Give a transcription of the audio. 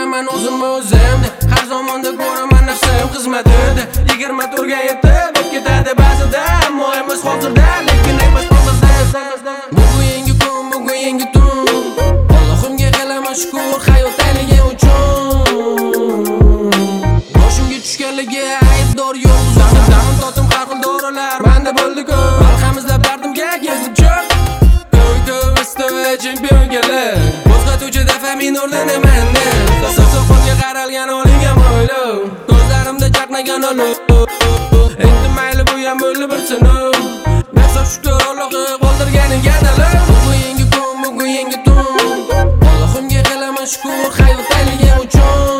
ko'raman o'zimni o'zimni, har zamonda ko'raman nafsim xizmatida. 24 ga yetib ketadi ba'zida, ammo emas hozirda, lekin emas hozirda. Bugun yangi kun, bugun yangi tun, Allohimga qilaman shukr hayotdaligi uchun. Boshimga tushganligi aybdor yo'q, zamin totim har xil dorilar menda bo'ldi-ku. Xalqimizda dardimga kezib chiq, ko'y chempion kelar. Qo'zg'atuvchi dafa minordin menda, soqolga qaralgan olingan mo'ylov, ko'zlarimda chaqnagan olov. Endi mayli bu ham bo'ldi bir sinov, nasib shukr Allohga qoldirganiga dalil. Bugun yangi kun, bugun yangi tun, Allohimga qilaman shukr hayotdaligi uchun.